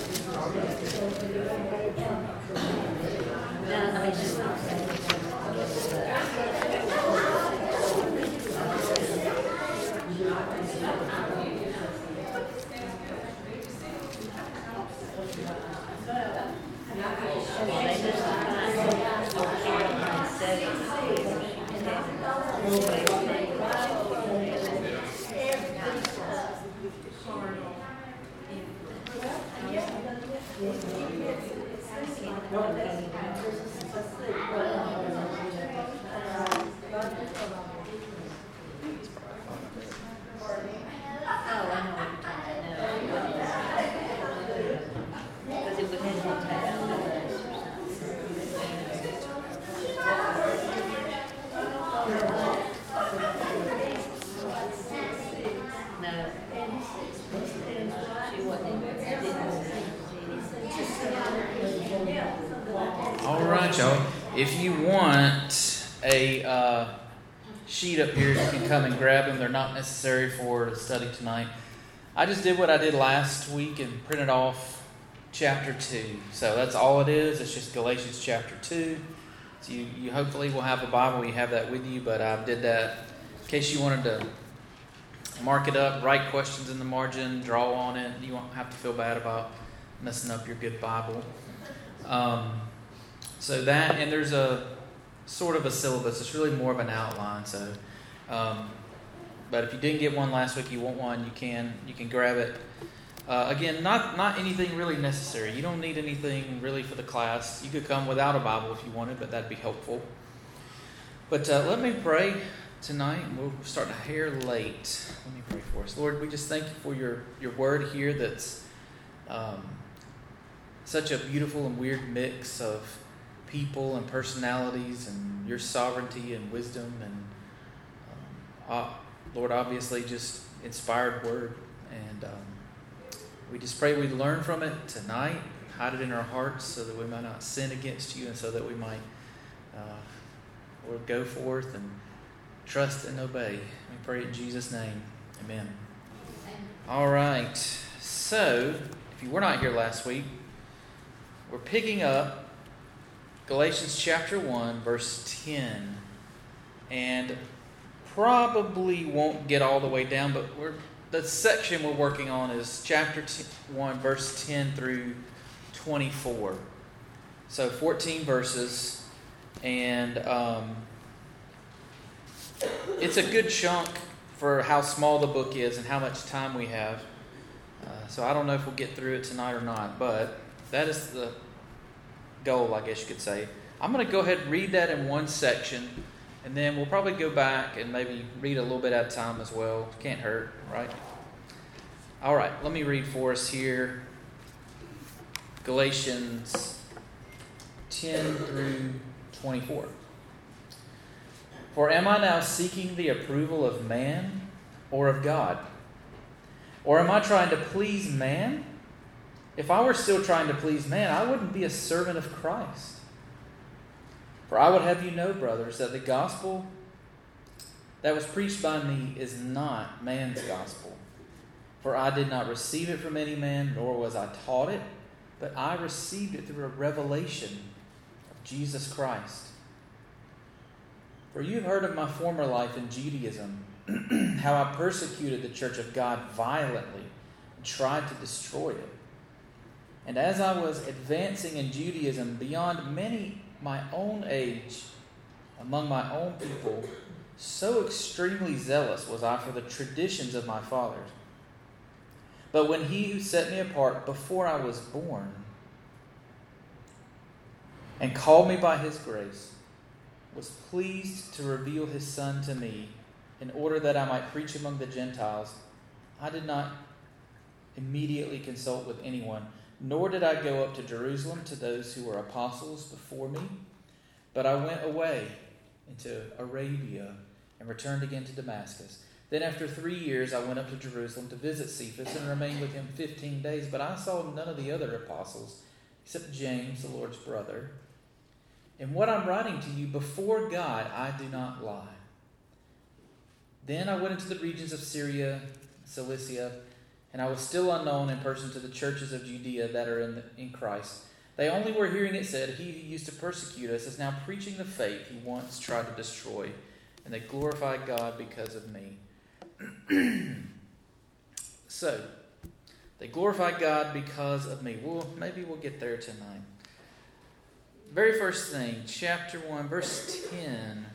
All right, y'all. If you want a sheet up here, you can come and grab them. They're not necessary for the study tonight. I just did what I did last week and printed off chapter 2. So that's all it is. It's just Galatians chapter 2. So you hopefully will have a Bible. You have that with you, but I did that in case you wanted to mark it up, write questions in the margin, draw on it. You won't have to feel bad about messing up your good Bible. So that, and there's a sort of a syllabus. It's really more of an outline. So, but if you didn't get one last week, you want one, you can grab it. Again, not anything really necessary. You don't need anything really for the class. You could come without a Bible if you wanted, but that'd be helpful. But let me pray tonight. We'll start a hair late. Let me pray for us. Lord, we just thank you for your word here that's such a beautiful and weird mix of people and personalities and your sovereignty and wisdom and Lord, obviously just inspired word. And we just pray we'd learn from it tonight, hide it in our hearts so that we might not sin against you and so that we might Lord, go forth and trust and obey. We pray in Jesus' name. Amen. All right. So, if you were not here last week, we're picking up Galatians chapter 1, verse 10. And probably won't get all the way down, but the section we're working on is chapter 1, verse 10 through 24. So 14 verses. And it's a good chunk for how small the book is and how much time we have. So I don't know if we'll get through it tonight or not, but that is the goal, I guess you could say. I'm going to go ahead and read that in one section, and then we'll probably go back and maybe read a little bit at a time as well. Can't hurt, right? All right, let me read for us here. Galatians 10 through 24. For am I now seeking the approval of man or of God? Or am I trying to please man? If I were still trying to please man, I wouldn't be a servant of Christ. For I would have you know, brothers, that the gospel that was preached by me is not man's gospel. For I did not receive it from any man, nor was I taught it, but I received it through a revelation of Jesus Christ. For you have heard of my former life in Judaism, how I persecuted the church of God violently and tried to destroy it. And as I was advancing in Judaism beyond many my own age, among my own people, so extremely zealous was I for the traditions of my fathers. But when he who set me apart before I was born and called me by his grace was pleased to reveal his Son to me in order that I might preach among the Gentiles, I did not immediately consult with anyone, nor did I go up to Jerusalem to those who were apostles before me, but I went away into Arabia and returned again to Damascus. Then after 3 years I went up to Jerusalem to visit Cephas and remained with him 15 days, but I saw none of the other apostles except James, the Lord's brother. In what I'm writing to you before God, I do not lie. Then I went into the regions of Syria, Cilicia, and I was still unknown in person to the churches of Judea that are in Christ. They only were hearing it said, he who used to persecute us is now preaching the faith he once tried to destroy, and they glorified God because of me. So, they glorified God because of me. Well, maybe we'll get there tonight. Very first thing, chapter 1, verse 10.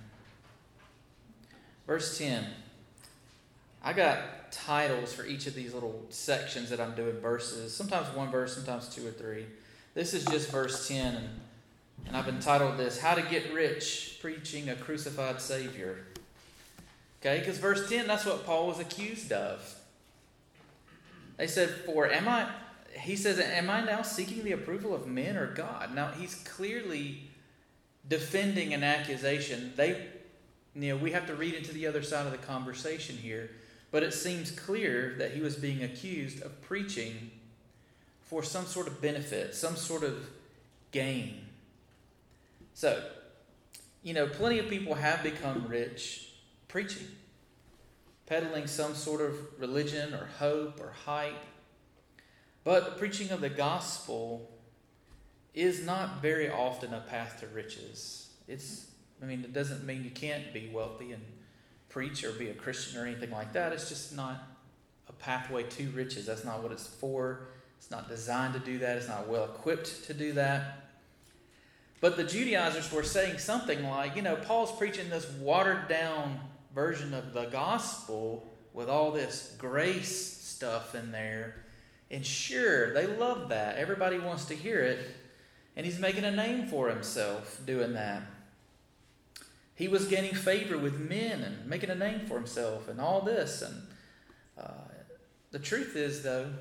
Verse 10. I got titles for each of these little sections that I'm doing verses. Sometimes one verse, sometimes two or three. This is just verse 10, and I've entitled this, How to Get Rich, Preaching a Crucified Savior. Okay, because verse 10, that's what Paul was accused of. They said, he says, am I now seeking the approval of men or God? Now, he's clearly defending an accusation. We have to read into the other side of the conversation here, but it seems clear that he was being accused of preaching for some sort of benefit, some sort of gain. So, plenty of people have become rich preaching, peddling some sort of religion or hope or hype. But the preaching of the gospel is not very often a path to riches. It doesn't mean you can't be wealthy and preach or be a Christian or anything like that. It's just not a pathway to riches. That's not what it's for. It's not designed to do that. It's not well equipped to do that. But the Judaizers were saying something like, Paul's preaching this watered down version of the gospel with all this grace stuff in there. And sure, they love that. Everybody wants to hear it. And he's making a name for himself doing that. He was gaining favor with men and making a name for himself and all this. And the truth is, though,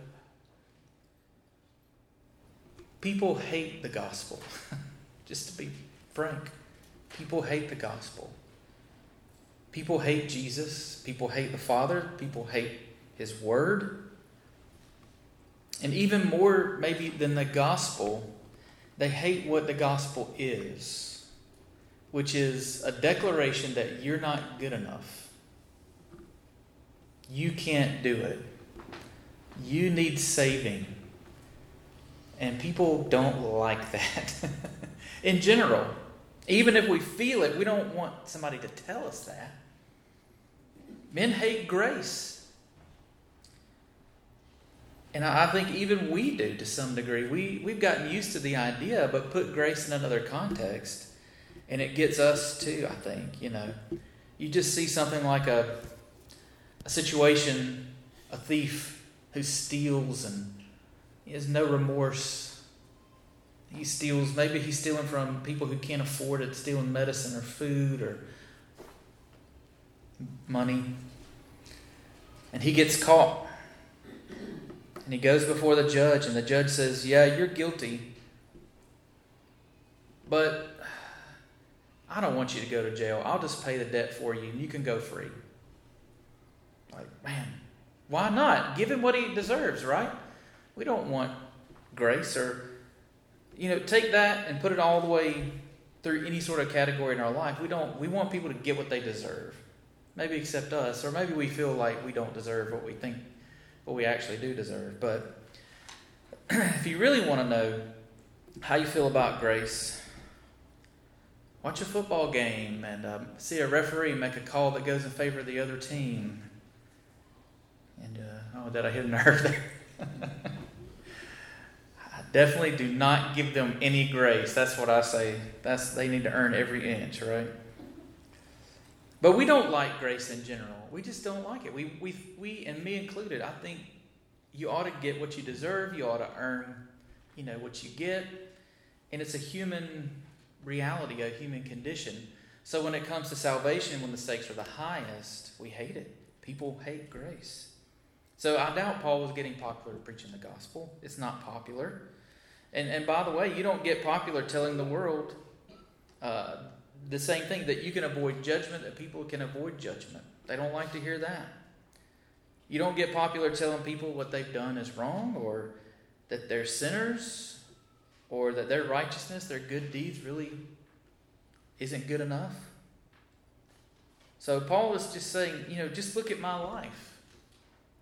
people hate the gospel. Just to be frank, people hate the gospel. People hate Jesus. People hate the Father. People hate His Word. And even more maybe than the gospel, they hate what the gospel is, which is a declaration that you're not good enough. You can't do it. You need saving. And people don't like that. In general, even if we feel it, we don't want somebody to tell us that. Men hate grace. And I think even we do to some degree. We've gotten used to the idea, but put grace in another context, and it gets us too, I think. You just see something like a situation, a thief who steals and he has no remorse. He steals, maybe he's stealing from people who can't afford it, stealing medicine or food or money. And he gets caught. And he goes before the judge, and the judge says, yeah, you're guilty, but I don't want you to go to jail. I'll just pay the debt for you, and you can go free. Like, man, why not? Give him what he deserves, right? We don't want grace or, take that and put it all the way through any sort of category in our life. We want people to get what they deserve. Maybe except us, or maybe we feel like we don't deserve what we actually do deserve. But if you really want to know how you feel about grace, watch a football game and see a referee make a call that goes in favor of the other team. And, did I hit a nerve there? I definitely do not give them any grace. That's what I say. They need to earn every inch, right? But we don't like grace in general. We just don't like it. We and me included, I think you ought to get what you deserve. You ought to earn, what you get. And it's a human reality, a human condition. So when it comes to salvation, when the stakes are the highest, we hate it. People hate grace. So I doubt Paul was getting popular preaching the gospel. It's not popular. And by the way, you don't get popular telling the world the same thing, that you can avoid judgment, that people can avoid judgment. They don't like to hear that. You don't get popular telling people what they've done is wrong, or that they're sinners, or that their righteousness, their good deeds really isn't good enough. So Paul is just saying, just look at my life.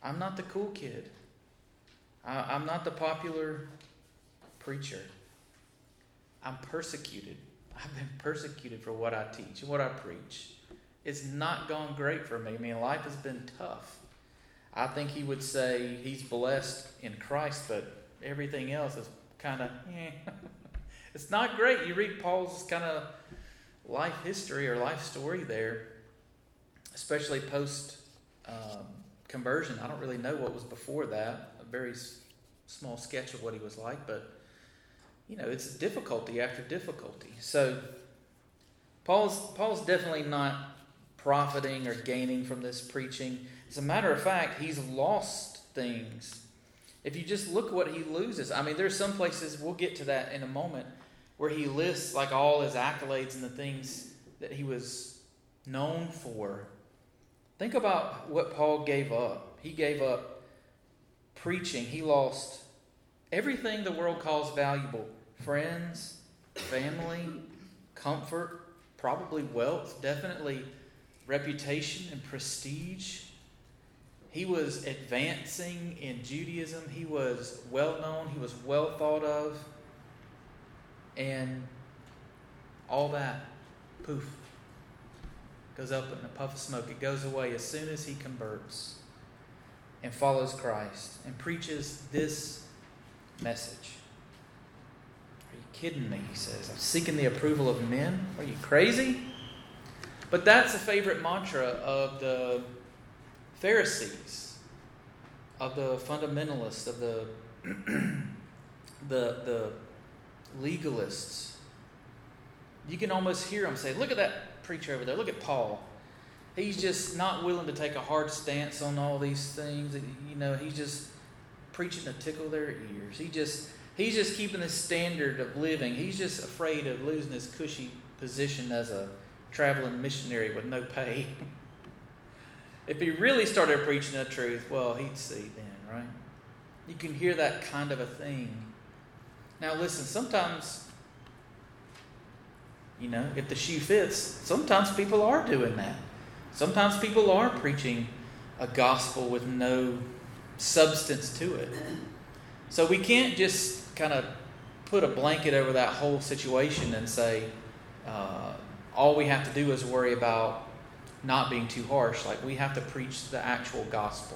I'm not the cool kid. I'm not the popular preacher. I'm persecuted. I've been persecuted for what I teach and what I preach. It's not gone great for me. I mean, life has been tough. I think he would say he's blessed in Christ, but everything else is kind of, It's not great. You read Paul's kind of life history or life story there, especially post conversion. I don't really know what was before that. A very small sketch of what he was like, but it's difficulty after difficulty. So Paul's definitely not profiting or gaining from this preaching. As a matter of fact, he's lost things. If you just look what he loses, I mean, there's some places, we'll get to that in a moment, where he lists like all his accolades and the things that he was known for. Think about what Paul gave up. He gave up preaching. He lost everything the world calls valuable. Friends, family, comfort, probably wealth, definitely reputation and prestige. He was advancing in Judaism. He was well known. He was well thought of. And all that, poof, goes up in a puff of smoke. It goes away as soon as he converts and follows Christ and preaches this message. Are you kidding me? He says, I'm seeking the approval of men. Are you crazy? But that's a favorite mantra of the Pharisees, of the fundamentalists, of the legalists. You can almost hear them say, look at that preacher over there. Look at Paul. He's just not willing to take a hard stance on all these things. He's just preaching to tickle their ears. He's just keeping the standard of living. He's just afraid of losing his cushy position as a traveling missionary with no pay. If he really started preaching the truth, well, he'd see then, right? You can hear that kind of a thing. Now listen, sometimes, if the shoe fits, sometimes people are doing that. Sometimes people are preaching a gospel with no substance to it. So we can't just kind of put a blanket over that whole situation and say, all we have to do is worry about not being too harsh. Like, we have to preach the actual gospel.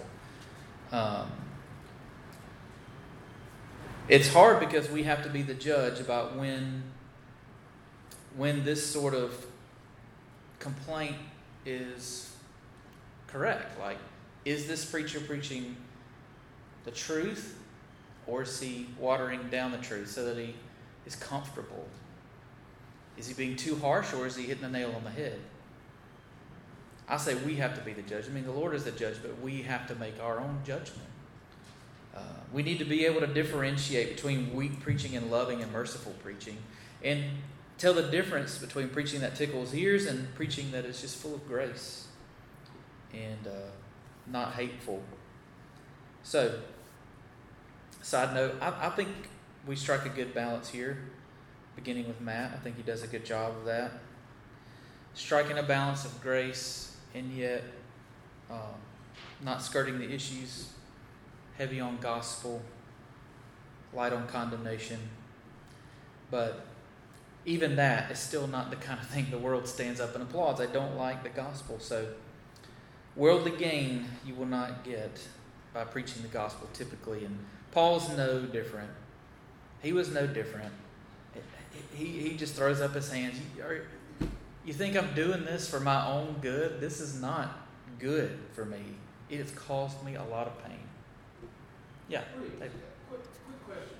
It's hard because we have to be the judge about when this sort of complaint is correct. Like, is this preacher preaching the truth, or is he watering down the truth so that he is comfortable? Is he being too harsh, or is he hitting the nail on the head? I say we have to be the judge. I mean, the Lord is the judge, but we have to make our own judgment. We need to be able to differentiate between weak preaching and loving and merciful preaching, and tell the difference between preaching that tickles ears and preaching that is just full of grace and not hateful. So, side note, I think we strike a good balance here, beginning with Matt. I think he does a good job of that. Striking a balance of grace and yet not skirting the issues, heavy on gospel, light on condemnation. But even that is still not the kind of thing the world stands up and applauds. They don't like the gospel. So worldly gain you will not get by preaching the gospel typically. And Paul's no different. He was no different. He just throws up his hands. You think I'm doing this for my own good? This is not good for me. It has caused me a lot of pain. Yeah. Quick question.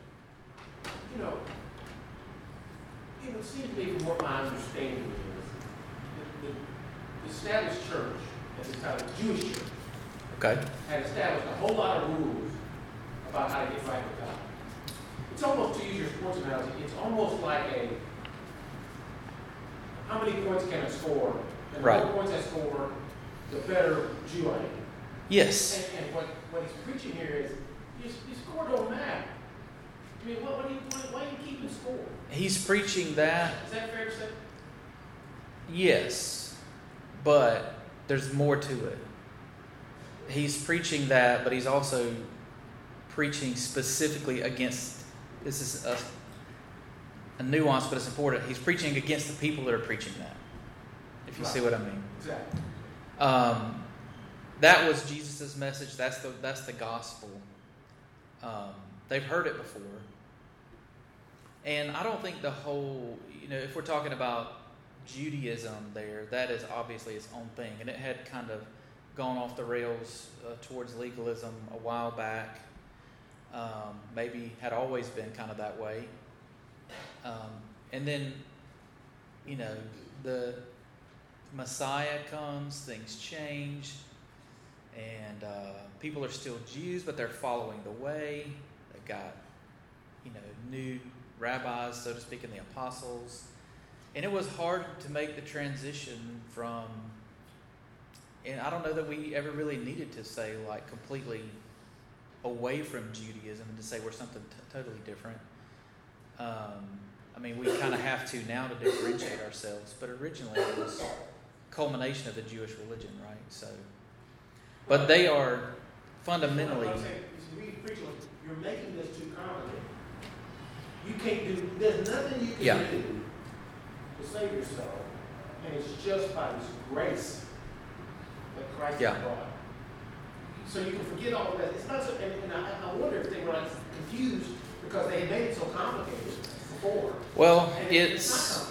It seems to me, from what my understanding is, the established church, at the time, the Jewish church, had established a whole lot of rules about how to get right with God. It's almost, to use your sports analogy, it's almost like how many points can I score? And the more points I score, the better Jew I am. Yes. And what he's preaching here is, your score don't matter. I mean, why are you keeping score? He's preaching that. Is that fair to say? Yes, but there's more to it. he's preaching that, but he's also preaching specifically against, this is a nuance, but it's important. He's preaching against the people that are preaching that, if you see what I mean. Exactly. That was Jesus' message. That's the gospel. They've heard it before. And I don't think the whole, if we're talking about Judaism there, that is obviously its own thing. And it had kind of gone off the rails towards legalism a while back. Maybe had always been kind of that way. And then, the Messiah comes, things change, and people are still Jews, but they're following the way. They've got, new rabbis, so to speak, and the apostles. And it was hard to make the transition from, and I don't know that we ever really needed to say, like, completely away from Judaism and to say we're something totally different. We kind of have to now to differentiate ourselves, but originally it was a culmination of the Jewish religion, right? So, but they are fundamentally. You're making this too complicated. You can't do. There's nothing you can do to save yourself, and it's just by His grace that Christ has brought. So you can forget all of that. It's not so. And I wonder if they were like confused because they had made it so complicated before. Well, and it's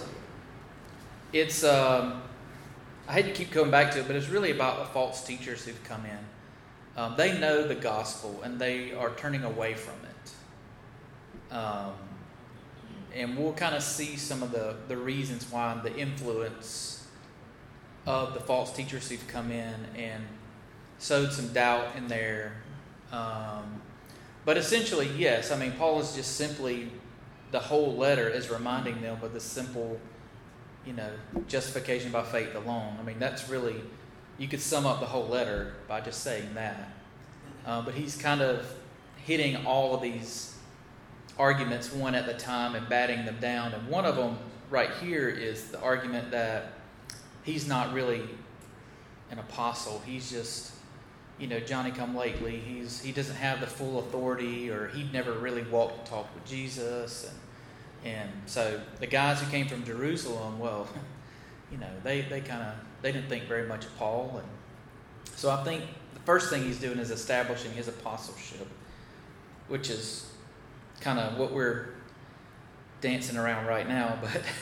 I hate to keep coming back to it, but it's really about the false teachers who've come in. They know the gospel and they are turning away from it. And we'll kind of see some of the reasons why, the influence of the false teachers who've come in and sowed some doubt in there. But essentially, yes, Paul is just simply, the whole letter is reminding them of the simple, justification by faith alone. That's really, you could sum up the whole letter by just saying that. But he's kind of hitting all of these arguments one at a time and batting them down. And one of them right here is the argument that he's not really an apostle. He's just, Johnny come lately. He doesn't have the full authority, or he'd never really walked and talked with Jesus. And so the guys who came from Jerusalem, well, they didn't think very much of Paul. And so I think the first thing he's doing is establishing his apostleship, which is kind of what we're dancing around right now.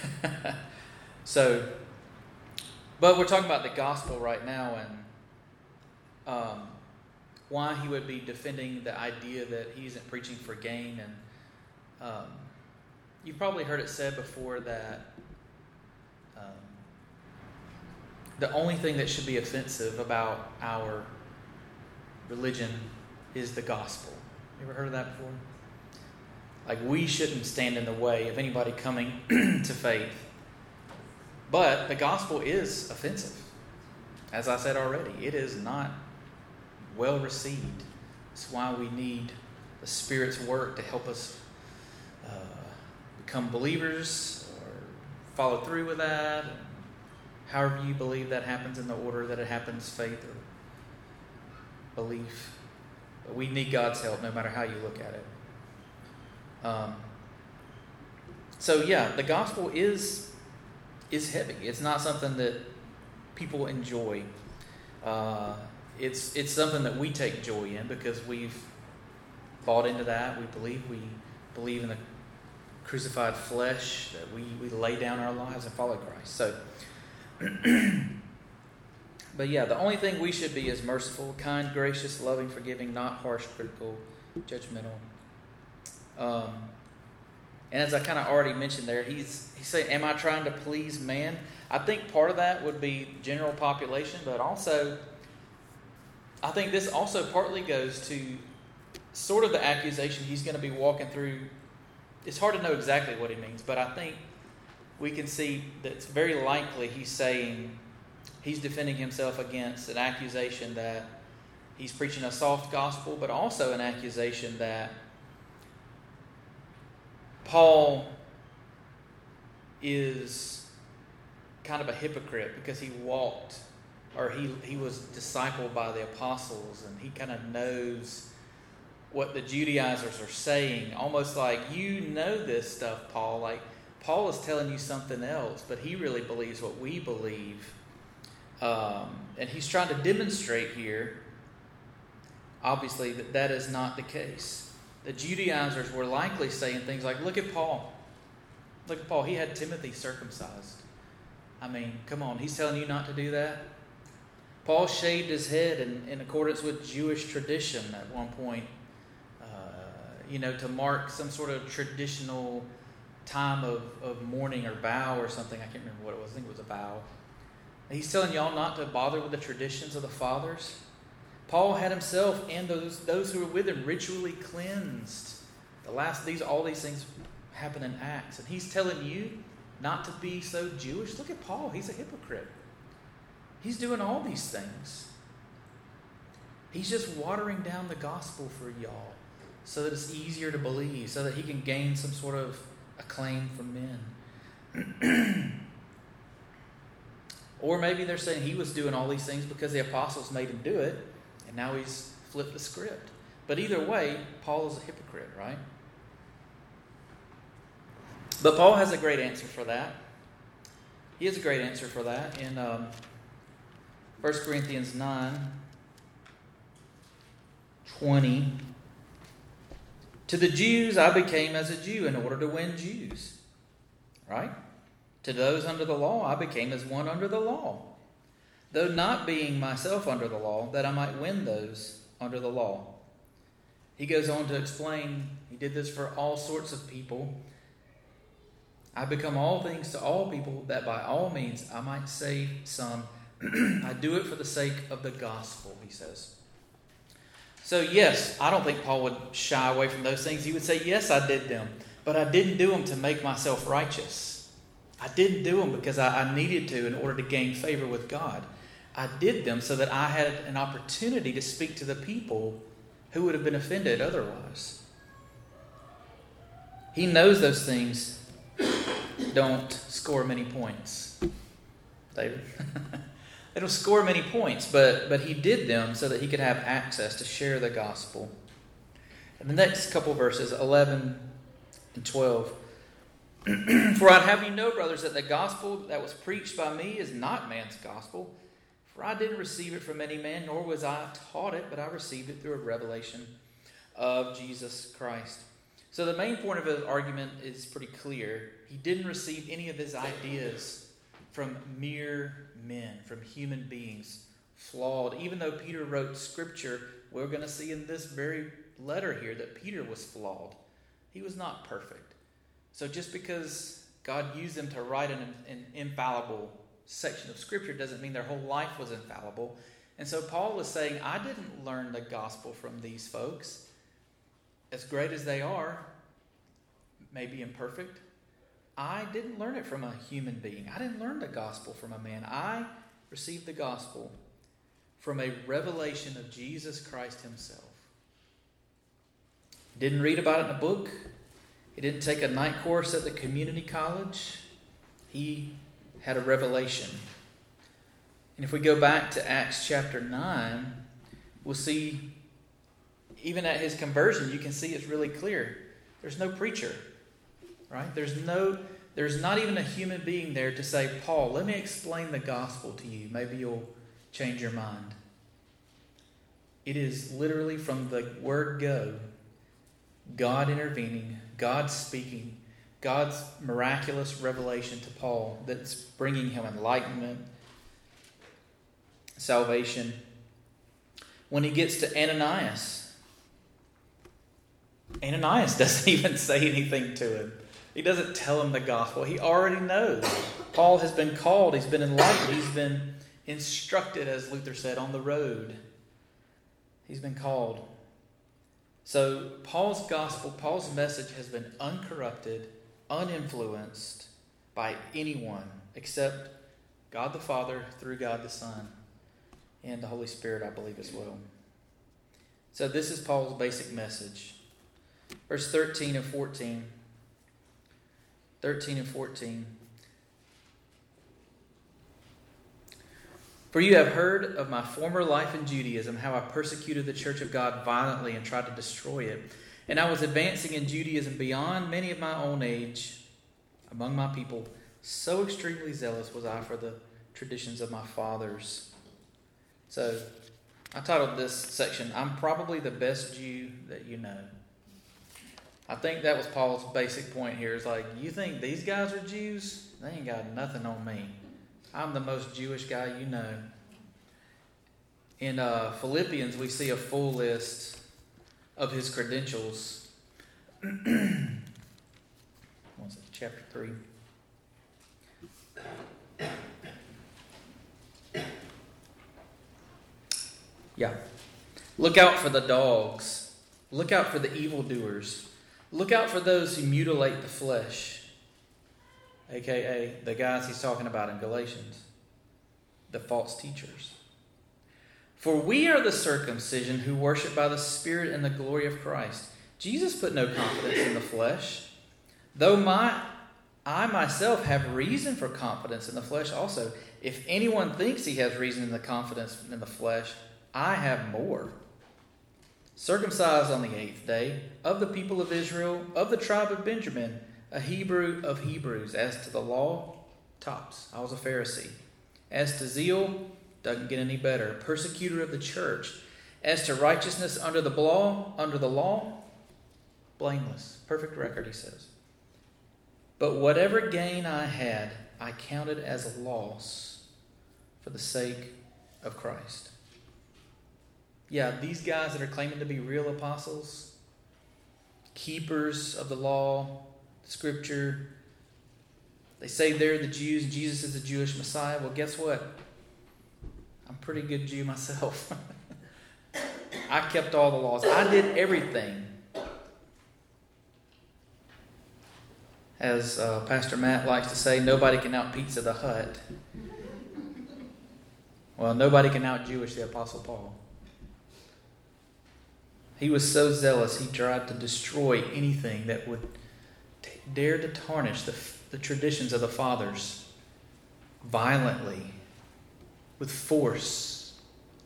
But we're talking about the gospel right now, and why he would be defending the idea that he isn't preaching for gain. And you've probably heard it said before that the only thing that should be offensive about our religion is the gospel. You ever heard of that before? Like, we shouldn't stand in the way of anybody coming to faith. But the gospel is offensive. As I said already, it is not well received. That's why we need the Spirit's work to help us become believers or follow through with that. However you believe that happens, in the order that it happens, faith or belief. But we need God's help no matter how you look at it. The gospel is heavy. It's not something that people enjoy. It's something that we take joy in because we've bought into that. We believe in the crucified flesh, that we lay down our lives and follow Christ. So, but the only thing we should be is merciful, kind, gracious, loving, forgiving, not harsh, critical, judgmental. And as I kind of already mentioned there, he's saying, am I trying to please man? I think part of that would be general population, but also, I think this also partly goes to sort of the accusation he's going to be walking through. It's hard to know exactly what he means, but I think we can see that it's very likely he's defending himself against an accusation that he's preaching a soft gospel, but also an accusation that Paul is kind of a hypocrite because he walked or he was discipled by the apostles, and he kind of knows what the Judaizers are saying, almost like, you know this stuff, Paul. Like, Paul is telling you something else, but he really believes what we believe. And he's trying to demonstrate here, obviously, that is not the case. The Judaizers were likely saying things like, look at Paul. Look at Paul. He had Timothy circumcised. I mean, come on. He's telling you not to do that? Paul shaved his head in accordance with Jewish tradition at one point, to mark some sort of traditional time of mourning or vow or something. I can't remember what it was. I think it was a vow. He's telling y'all not to bother with the traditions of the fathers. Paul had himself and those who were with him ritually cleansed. All these things happen in Acts. And he's telling you not to be so Jewish. Look at Paul. He's a hypocrite. He's doing all these things. He's just watering down the gospel for y'all so that it's easier to believe, so that he can gain some sort of acclaim from men. Or maybe they're saying he was doing all these things because the apostles made him do it, and now he's flipped the script. But either way, Paul is a hypocrite, right? But Paul has a great answer for that. He has a great answer for that in 1 Corinthians 9:20. To the Jews I became as a Jew in order to win Jews. Right? To those under the law I became as one under the law, though not being myself under the law, that I might win those under the law. He goes on to explain, he did this for all sorts of people. I become all things to all people, that by all means I might save some. I do it for the sake of the gospel, he says. So yes, I don't think Paul would shy away from those things. He would say, yes, I did them, but I didn't do them to make myself righteous. I didn't do them because I needed to in order to gain favor with God. I did them so that I had an opportunity to speak to the people who would have been offended otherwise. He knows those things don't score many points. David? They don't score many points, but he did them so that he could have access to share the gospel. And the next couple verses, 11 and 12. For I'd have you know, brothers, that the gospel that was preached by me is not man's gospel. For I didn't receive it from any man, nor was I taught it, but I received it through a revelation of Jesus Christ. So the main point of his argument is pretty clear. He didn't receive any of his ideas from mere men, from human beings, flawed. Even though Peter wrote Scripture, we're going to see in this very letter here that Peter was flawed. He was not perfect. So just because God used them to write an infallible section of Scripture doesn't mean their whole life was infallible. And so Paul was saying, I didn't learn the gospel from these folks. As great as they are, maybe imperfect, I didn't learn it from a human being. I didn't learn the gospel from a man. I received the gospel from a revelation of Jesus Christ himself. Didn't read about it in a book. He didn't take a night course at the community college. He had a revelation. And if we go back to Acts chapter 9, we'll see, even at his conversion, you can see it's really clear. There's no preacher, right? There's not even a human being there to say, Paul, let me explain the gospel to you. Maybe you'll change your mind. It is literally from the word go, God intervening, God speaking, God's miraculous revelation to Paul that's bringing him enlightenment, salvation. When he gets to Ananias doesn't even say anything to him. He doesn't tell him the gospel. He already knows. Paul has been called. He's been enlightened. He's been instructed, as Luther said, on the road. He's been called. So Paul's gospel, Paul's message has been uncorrupted, uninfluenced by anyone except God the Father through God the Son and the Holy Spirit, I believe, as well. So this is Paul's basic message. Verse 13 and 14. 13 and 14. For you have heard of my former life in Judaism, how I persecuted the church of God violently and tried to destroy it. And I was advancing in Judaism beyond many of my own age among my people. So extremely zealous was I for the traditions of my fathers. So I titled this section, I'm probably the best Jew that you know. I think that was Paul's basic point here. It's like, you think these guys are Jews? They ain't got nothing on me. I'm the most Jewish guy you know. In Philippians, we see a full list of his credentials. What's it? Chapter 3. Yeah. Look out for the dogs. Look out for the evildoers. Look out for those who mutilate the flesh. AKA the guys he's talking about in Galatians. The false teachers. For we are the circumcision who worship by the Spirit and the glory of Christ. Jesus put no confidence in the flesh. Though I myself have reason for confidence in the flesh also. If anyone thinks he has reason in the confidence in the flesh, I have more. Circumcised on the 8th day, of the people of Israel, of the tribe of Benjamin, a Hebrew of Hebrews. As to the law, tops. I was a Pharisee. As to zeal, doesn't get any better. Persecutor of the church. As to righteousness under the law, blameless. Perfect record, he says. But whatever gain I had, I counted as a loss for the sake of Christ. Yeah, these guys that are claiming to be real apostles, keepers of the law, Scripture, they say they're the Jews and Jesus is the Jewish Messiah. Well, guess what? I'm a pretty good Jew myself. I kept all the laws. I did everything. As Pastor Matt likes to say, nobody can out Pizza the Hut. Well, nobody can out Jewish the Apostle Paul. He was so zealous, he tried to destroy anything that would dare to tarnish the traditions of the fathers violently, with force.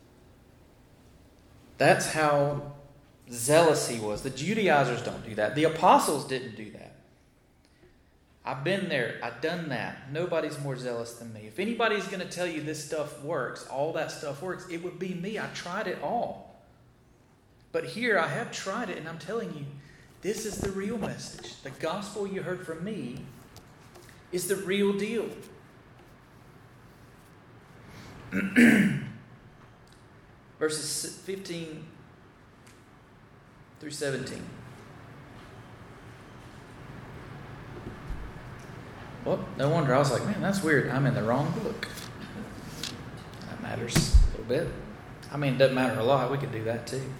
That's how zealous he was. The Judaizers don't do that. The apostles didn't do that. I've been there. I've done that. Nobody's more zealous than me. If anybody's going to tell you this stuff works, all that stuff works, it would be me. I tried it all. But here I have tried it, and I'm telling you, this is the real message. The gospel you heard from me is the real deal. Verses 15 through 17. Well, no wonder. I was like, man, that's weird. I'm in the wrong book. That matters a little bit. I mean, it doesn't matter a lot. We could do that too.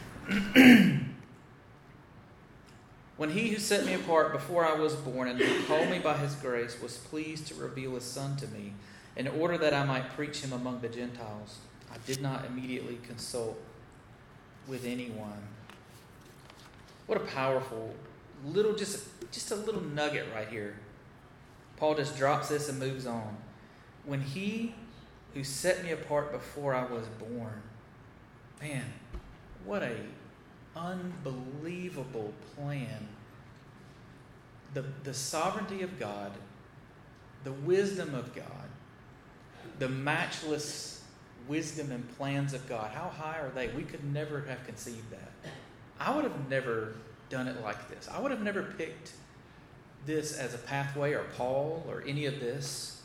When he who set me apart before I was born and who called me by his grace was pleased to reveal his Son to me, in order that I might preach him among the Gentiles, I did not immediately consult with anyone. What a powerful little, just a little nugget right here. Paul just drops this and moves on. When he who set me apart before I was born. Man, what a unbelievable plan. The sovereignty of God, the wisdom of God, the matchless wisdom and plans of God. How high are they? We could never have conceived that. I would have never done it like this. I would have never picked this as a pathway, or Paul, or any of this.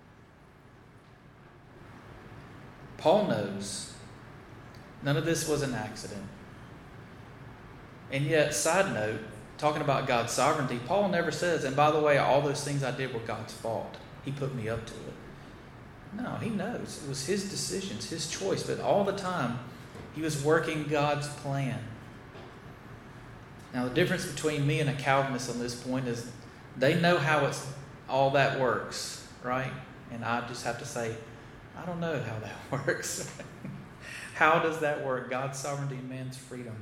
Paul knows none of this was an accident. And yet, side note, talking about God's sovereignty, Paul never says, and by the way, all those things I did were God's fault. He put me up to it. No, he knows. It was his decisions, his choice. But all the time, he was working God's plan. Now, the difference between me and a Calvinist on this point is they know how all that works, right? And I just have to say, I don't know how that works. How does that work? God's sovereignty and man's freedom.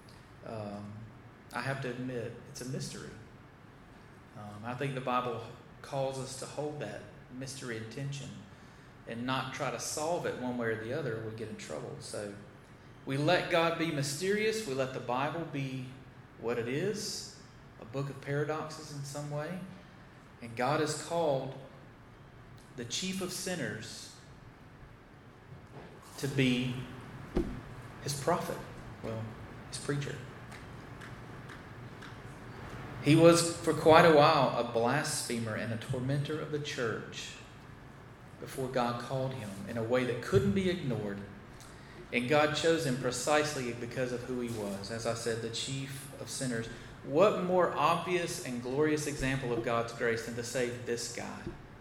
I have to admit, it's a mystery. I think the Bible calls us to hold that mystery in tension. and not try to solve it one way or the other, we get in trouble. So we let God be mysterious. We let the Bible be what it is, a book of paradoxes in some way. And God has called the chief of sinners to be his prophet, his preacher. He was for quite a while a blasphemer and a tormentor of the church before God called him in a way that couldn't be ignored. And God chose him precisely because of who he was. As I said, the chief of sinners. What more obvious and glorious example of God's grace than to save this guy?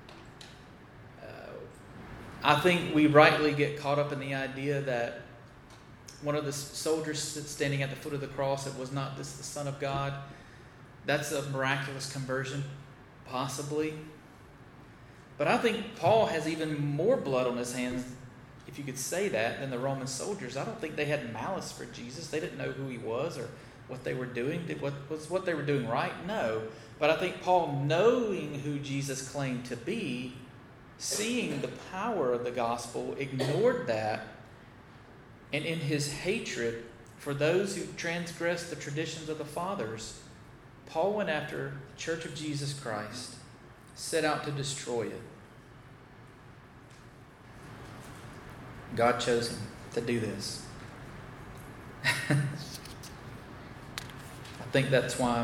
I think we rightly get caught up in the idea that one of the soldiers standing at the foot of the cross, it was not this the Son of God. That's a miraculous conversion, possibly. But I think Paul has even more blood on his hands, if you could say that, than the Roman soldiers. I don't think they had malice for Jesus. They didn't know who he was or what they were doing. Was what they were doing right? No. But I think Paul, knowing who Jesus claimed to be, seeing the power of the gospel, ignored that. And in his hatred for those who transgressed the traditions of the fathers, Paul went after the Church of Jesus Christ, set out to destroy it. God chose him to do this. I think that's why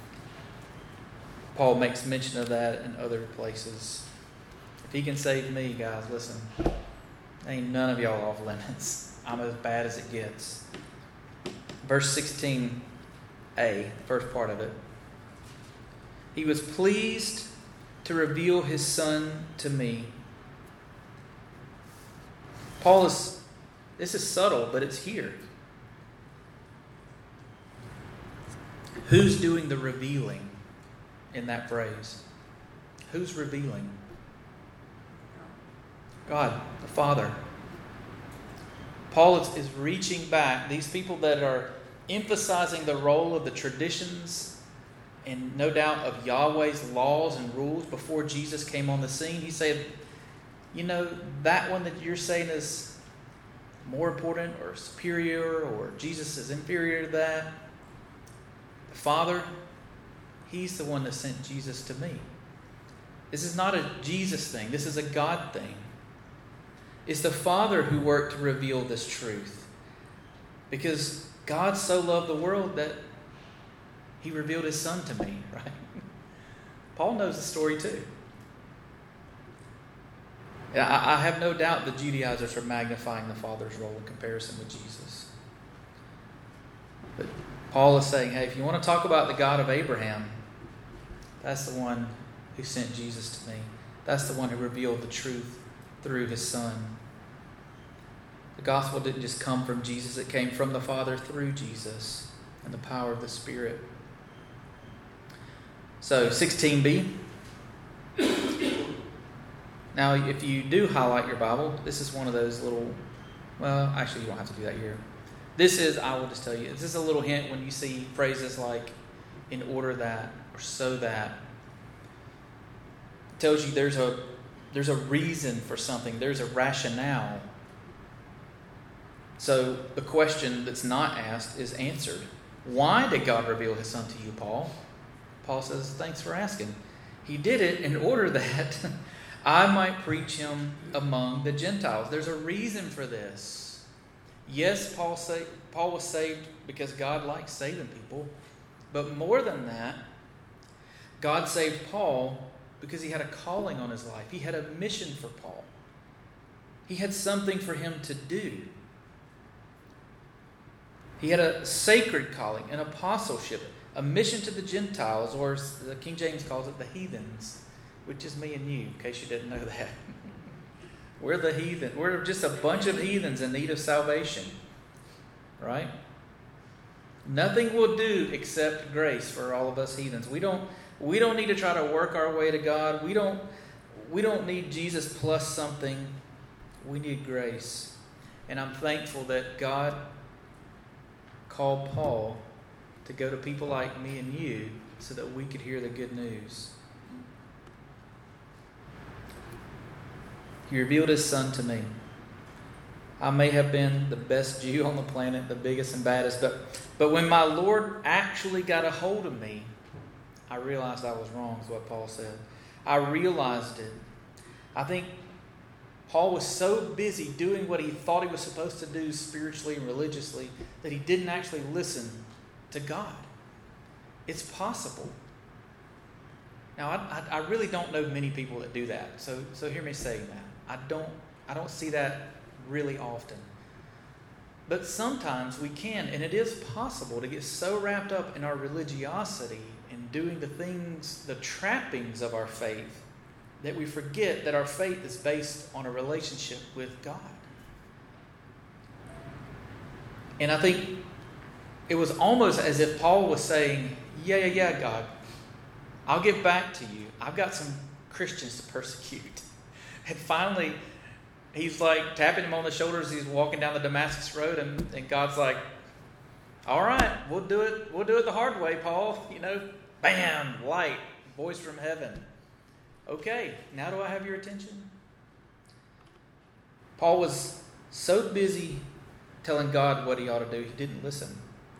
Paul makes mention of that in other places. If he can save me, guys, listen, ain't none of y'all off limits. I'm as bad as it gets. Verse 16a, first part of it. He was pleased to reveal his Son to me. This is subtle, but it's here. Who's doing the revealing in that phrase? Who's revealing? God, the Father. Paul is reaching back. These people that are emphasizing the role of the traditions and no doubt of Yahweh's laws and rules before Jesus came on the scene. He said, that one that you're saying is more important or superior or Jesus is inferior to that. The Father, he's the one that sent Jesus to me. This is not a Jesus thing. This is a God thing. It's the Father who worked to reveal this truth. Because God so loved the world that he revealed his Son to me, right? Paul knows the story too. I have no doubt the Judaizers are magnifying the Father's role in comparison with Jesus. But Paul is saying, hey, if you want to talk about the God of Abraham, that's the one who sent Jesus to me. That's the one who revealed the truth through his Son. The gospel didn't just come from Jesus, it came from the Father through Jesus and the power of the Spirit. So, 16b. Now, if you do highlight your Bible, this is one of those little, actually you don't have to do that here. I will just tell you, this is a little hint when you see phrases like, in order that, or so that. It tells you there's a reason for something, there's a rationale. So the question that's not asked is answered. Why did God reveal his Son to you, Paul? Paul says, thanks for asking. He did it in order that I might preach him among the Gentiles. There's a reason for this. Yes, Paul was saved because God likes saving people. But more than that, God saved Paul because he had a calling on his life. He had a mission for Paul. He had something for him to do. He had a sacred calling, an apostleship, a mission to the Gentiles, or the King James calls it the heathens, which is me and you, in case you didn't know that. We're the heathen. We're just a bunch of heathens in need of salvation. Right? Nothing will do except grace for all of us heathens. We don't need to try to work our way to God. We don't need Jesus plus something. We need grace. And I'm thankful that God called Paul to go to people like me and you so that we could hear the good news. He revealed his Son to me. I may have been the best Jew on the planet, the biggest and baddest, but when my Lord actually got a hold of me, I realized I was wrong, is what Paul said. I realized it. I think Paul was so busy doing what he thought he was supposed to do spiritually and religiously that he didn't actually listen to God. It's possible. Now, I really don't know many people that do that. So hear me saying that. I don't see that really often. But sometimes we can, and it is possible to get so wrapped up in our religiosity and doing the things, the trappings of our faith, that we forget that our faith is based on a relationship with God. And I think it was almost as if Paul was saying, yeah, God, I'll get back to you. I've got some Christians to persecute. And finally, he's like tapping him on the shoulders. He's walking down the Damascus road, and God's like, all right, we'll do it the hard way, Paul. Bam, light, voice from heaven. Okay, now do I have your attention? Paul was so busy telling God what he ought to do, he didn't listen.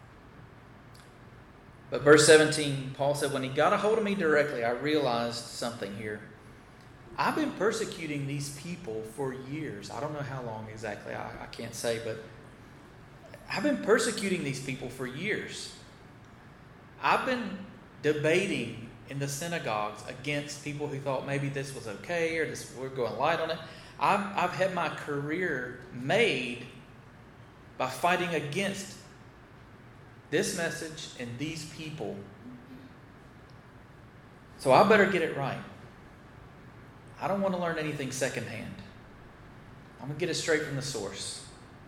But verse 17, Paul said, when he got a hold of me directly, I realized something here. I've been persecuting these people for years. I don't know how long exactly, I can't say, but I've been persecuting these people for years. I've been debating in the synagogues against people who thought maybe this was okay or we're going light on it. I've had my career made by fighting against this message and these people. So I better get it right. I don't want to learn anything secondhand. I'm going to get it straight from the source.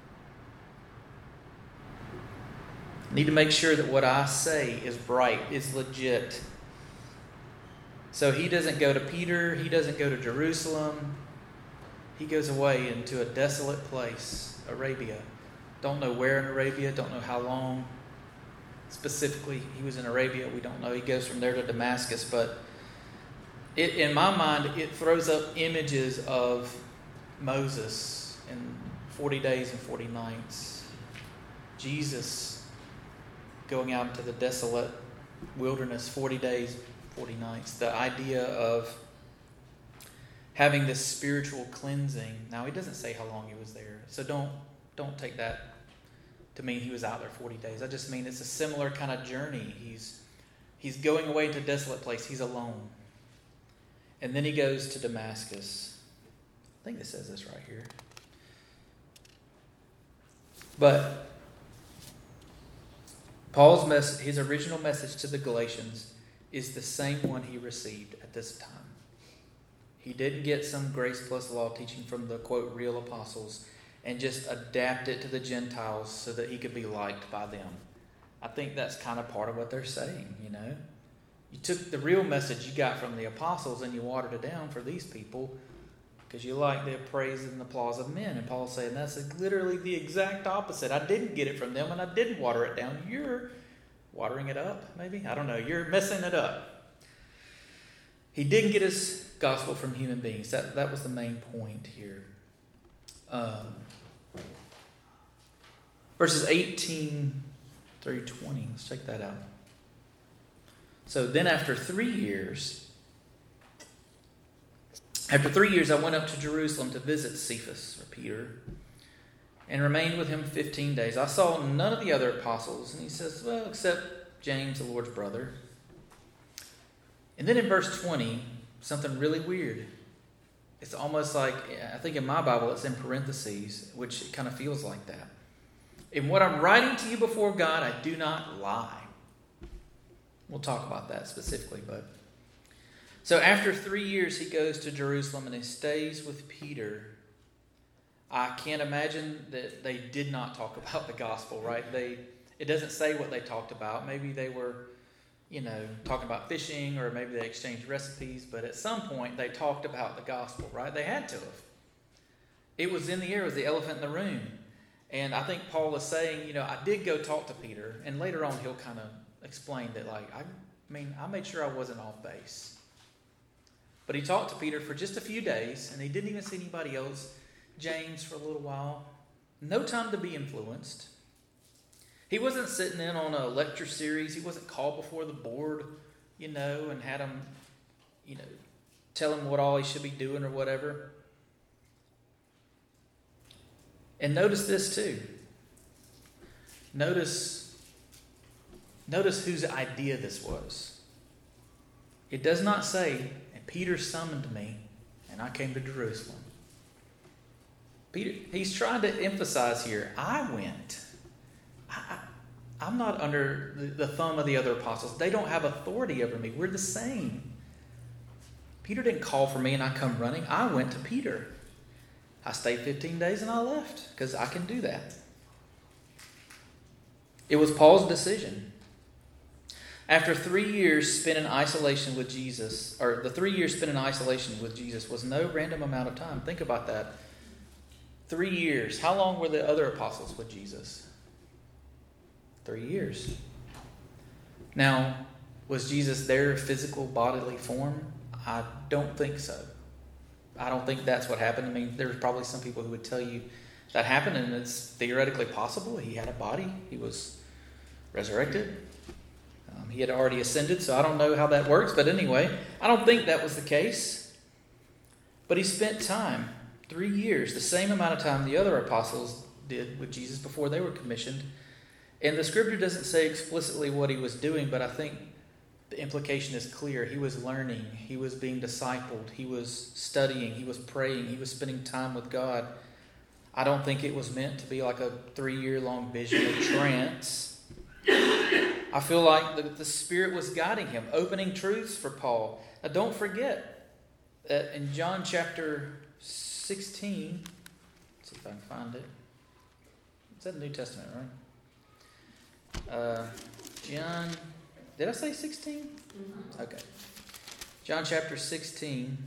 I need to make sure that what I say is right, is legit. So he doesn't go to Peter. He doesn't go to Jerusalem. He goes away into a desolate place, Arabia. Don't know where in Arabia. Don't know how long. Specifically, he was in Arabia. We don't know. He goes from there to Damascus. But in my mind, it throws up images of Moses in 40 days and 40 nights. Jesus going out into the desolate wilderness, 40 days, 40 nights. The idea of having this spiritual cleansing. Now, he doesn't say how long he was there. So don't take that to mean he was out there 40 days. I just mean it's a similar kind of journey. He's going away to a desolate place. He's alone. And then he goes to Damascus. I think it says this right here. But Paul's his original message to the Galatians is the same one he received at this time. He didn't get some grace plus law teaching from the, quote, real apostles and just adapt it to the Gentiles so that he could be liked by them. I think that's kind of part of what they're saying, You took the real message you got from the apostles and you watered it down for these people because you like the praise and applause of men. And Paul's saying that's literally the exact opposite. I didn't get it from them and I didn't water it down. You're watering it up, maybe? I don't know. You're messing it up. He didn't get his gospel from human beings. That was the main point here. Verses 18 through 20. Let's check that out. So then after 3 years, I went up to Jerusalem to visit Cephas, or Peter, and remained with him 15 days. I saw none of the other apostles, and he says, well, except James, the Lord's brother. And then in verse 20, something really weird. It's almost like, I think in my Bible it's in parentheses, which it kind of feels like that. In what I'm writing to you before God, I do not lie. We'll talk about that specifically, but so after 3 years, he goes to Jerusalem and he stays with Peter. I can't imagine that they did not talk about the gospel, right? It doesn't say what they talked about. Maybe they were, talking about fishing, or maybe they exchanged recipes, but at some point they talked about the gospel, right? They had to have. It was in the air, it was the elephant in the room. And I think Paul is saying, I did go talk to Peter, and later on he'll kind of explain that, I made sure I wasn't off base. But he talked to Peter for just a few days, and he didn't even see anybody else. James for a little while. No time to be influenced. He wasn't sitting in on a lecture series. He wasn't called before the board, and had him, tell him what all he should be doing or whatever. And notice this too. Notice whose idea this was. It does not say, and Peter summoned me, and I came to Jerusalem. Peter, he's trying to emphasize here, I went. I'm not under the thumb of the other apostles. They don't have authority over me. We're the same. Peter didn't call for me and I come running. I went to Peter. I stayed 15 days and I left because I can do that. It was Paul's decision. After 3 years spent in isolation with Jesus, or the 3 years spent in isolation with Jesus was no random amount of time. Think about that. 3 years. How long were the other apostles with Jesus? 3 years. Now, was Jesus their physical bodily form? I don't think so. I don't think that's what happened. I mean, there's probably some people who would tell you that happened, and it's theoretically possible. He had a body. He was resurrected. He had already ascended, so I don't know how that works. But anyway, I don't think that was the case. But he spent time, 3 years, the same amount of time the other apostles did with Jesus before they were commissioned. And the scripture doesn't say explicitly what he was doing, but I think the implication is clear. He was learning. He was being discipled. He was studying. He was praying. He was spending time with God. I don't think it was meant to be like a 3-year-long vision of trance. I feel like the Spirit was guiding him, opening truths for Paul. Now don't forget that in John chapter 16, let's see if I can find it. It's in the New Testament, right? John, did I say 16? Mm-hmm. Okay. John chapter 16.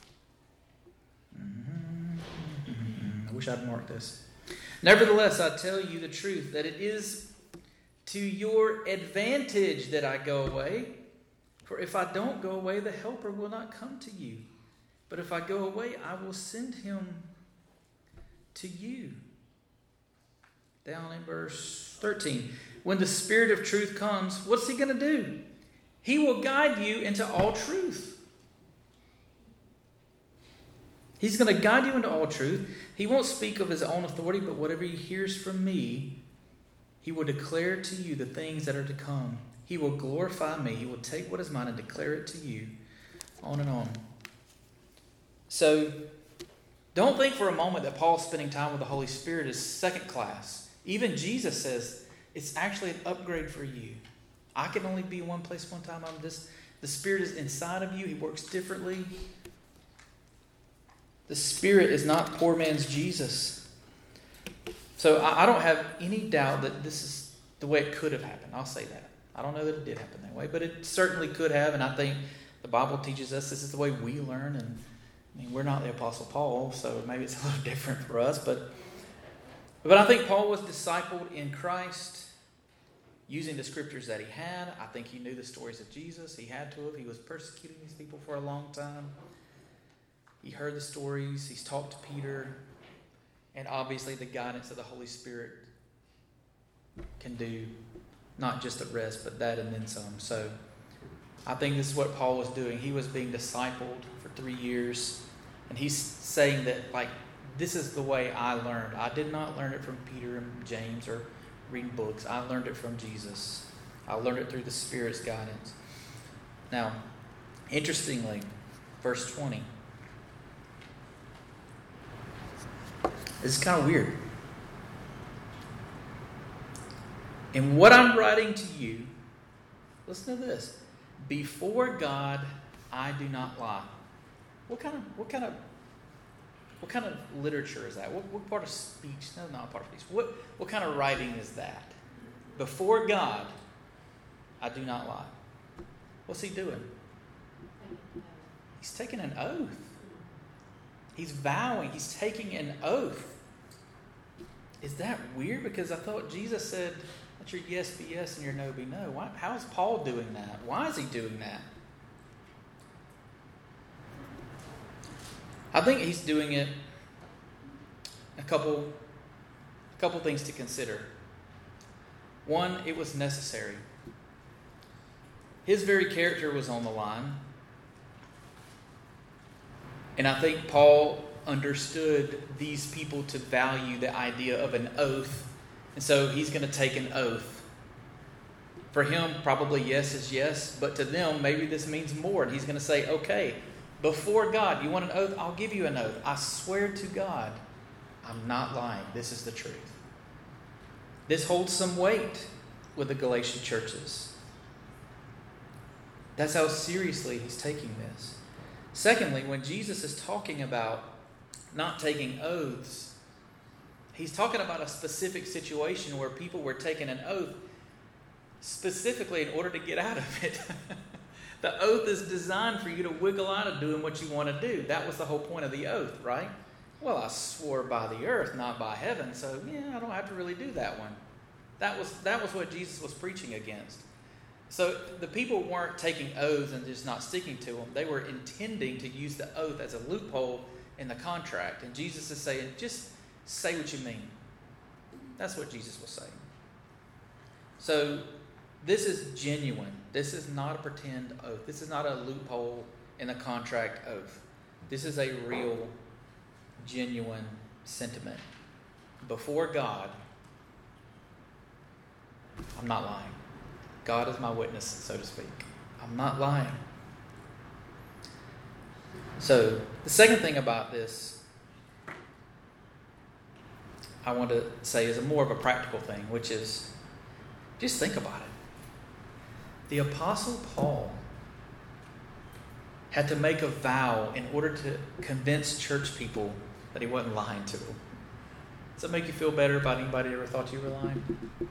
I wish I'd marked this. Nevertheless, I tell you the truth, that it is to your advantage that I go away. For if I don't go away, the Helper will not come to you. But if I go away, I will send him to you. Down in verse 13. When the Spirit of truth comes, what's he going to do? He will guide you into all truth. He's going to guide you into all truth. He won't speak of his own authority, but whatever he hears from me, he will declare to you the things that are to come. He will glorify me. He will take what is mine and declare it to you. On and on. So, don't think for a moment that Paul spending time with the Holy Spirit is second class. Even Jesus says it's actually an upgrade for you. I can only be in one place one time. The Spirit is inside of you. He works differently. The Spirit is not poor man's Jesus. So I don't have any doubt that this is the way it could have happened. I'll say that. I don't know that it did happen that way, but it certainly could have. And I think the Bible teaches us this is the way we learn. And I mean, we're not the Apostle Paul, so maybe it's a little different for us. But I think Paul was discipled in Christ using the scriptures that he had. I think he knew the stories of Jesus. He had to have. He was persecuting these people for a long time. He heard the stories. He's talked to Peter. And obviously the guidance of the Holy Spirit can do not just the rest, but that and then some. So I think this is what Paul was doing. He was being discipled for 3 years. And he's saying that, this is the way I learned. I did not learn it from Peter and James or reading books. I learned it from Jesus. I learned it through the Spirit's guidance. Now, interestingly, verse 20. This is kind of weird. In what I'm writing to you, listen to this. Before God, I do not lie. What kind of literature is that? What part of speech? No, not part of speech. What kind of writing is that? Before God, I do not lie. What's he doing? He's taking an oath. He's vowing. He's taking an oath. Is that weird? Because I thought Jesus said, let your yes be yes and your no be no. How is Paul doing that? Why is he doing that? I think he's doing it a couple things to consider. One, it was necessary. His very character was on the line. And I think Paul understood these people to value the idea of an oath. And so he's going to take an oath. For him, probably yes is yes. But to them, maybe this means more. And he's going to say, okay, before God, you want an oath? I'll give you an oath. I swear to God, I'm not lying. This is the truth. This holds some weight with the Galatian churches. That's how seriously he's taking this. Secondly, when Jesus is talking about not taking oaths, he's talking about a specific situation where people were taking an oath specifically in order to get out of it. The oath is designed for you to wiggle out of doing what you want to do. That was the whole point of the oath, right? Well, I swore by the earth, not by heaven, so I don't have to really do that one. That was what Jesus was preaching against. So the people weren't taking oaths and just not sticking to them. They were intending to use the oath as a loophole in the contract. And Jesus is saying, just say what you mean. That's what Jesus was saying. So this is genuine. This is not a pretend oath. This is not a loophole in the contract oath. This is a real, genuine sentiment. Before God, I'm not lying. God is my witness, so to speak. I'm not lying. So, the second thing about this I want to say is more of a practical thing, which is just think about it. The Apostle Paul had to make a vow in order to convince church people that he wasn't lying to them. Does that make you feel better about anybody who ever thought you were lying?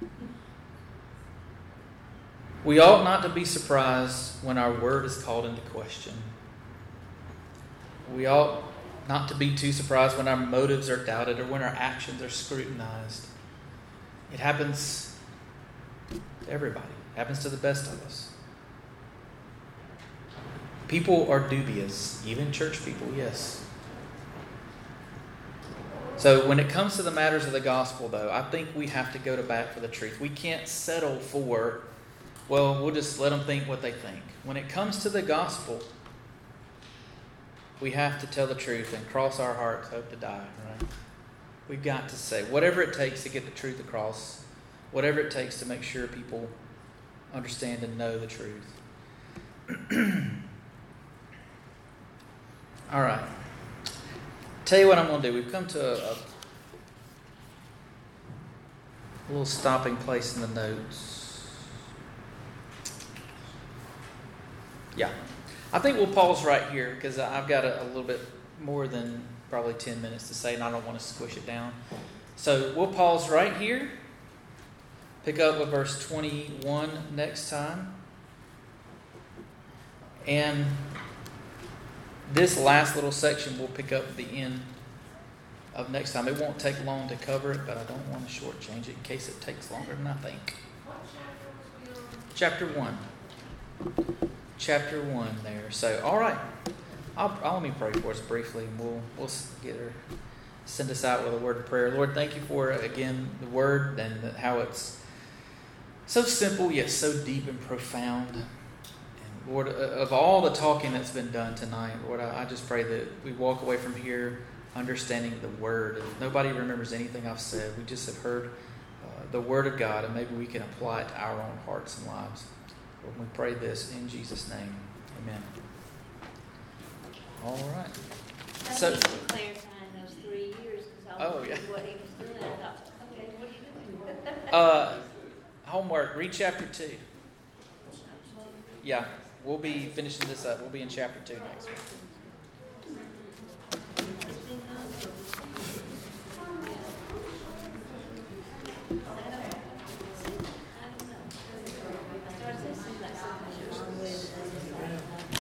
We ought not to be surprised when our word is called into question. We ought not to be too surprised when our motives are doubted or when our actions are scrutinized. It happens to everybody. It happens to the best of us. People are dubious, even church people, yes. So when it comes to the matters of the gospel, though, I think we have to go to bat for the truth. We can't settle for, well, we'll just let them think what they think. When it comes to the gospel, we have to tell the truth and cross our hearts, hope to die, right? We've got to say whatever it takes to get the truth across, whatever it takes to make sure people understand and know the truth. All right. Tell you what I'm going to do. We've come to a little stopping place in the notes. Yeah. I think we'll pause right here because I've got a little bit more than probably 10 minutes to say, and I don't want to squish it down. So we'll pause right here. Pick up with verse 21 next time. And this last little section we'll pick up at the end of next time. It won't take long to cover it, but I don't want to shortchange it in case it takes longer than I think. What chapter was we on? Chapter 1. Chapter 1 there. So, all right. I'll let me pray for us briefly, and we'll get her, send us out with a word of prayer. Lord, thank you for, again, the word and how it's so simple yet so deep and profound. And Lord, of all the talking that's been done tonight, Lord, I just pray that we walk away from here understanding the word. If nobody remembers anything I've said, we just have heard the word of God, and maybe we can apply it to our own hearts and lives. Lord, we pray this in Jesus' name. Amen. All right. So, clarifying those 3 years because I was what he was doing. I thought, okay, what are you doing? Homework, read chapter 2. Yeah, we'll be finishing this up. We'll be in chapter 2 next week.